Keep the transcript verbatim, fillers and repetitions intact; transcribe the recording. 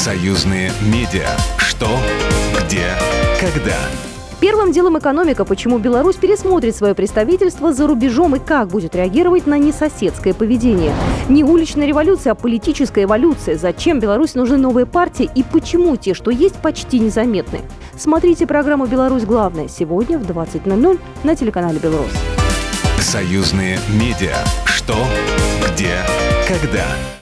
Союзные медиа. Что, где, когда. Первым делом экономика. Почему Беларусь пересмотрит свое представительство за рубежом и как будет реагировать на несоседское поведение. Не уличная революция, а политическая эволюция. Зачем Беларуси нужны новые партии и почему те, что есть, почти незаметны. Смотрите программу «Беларусь. Главное» сегодня в двадцать ноль ноль на телеканале «Белрос». Союзные медиа. Что, где, когда.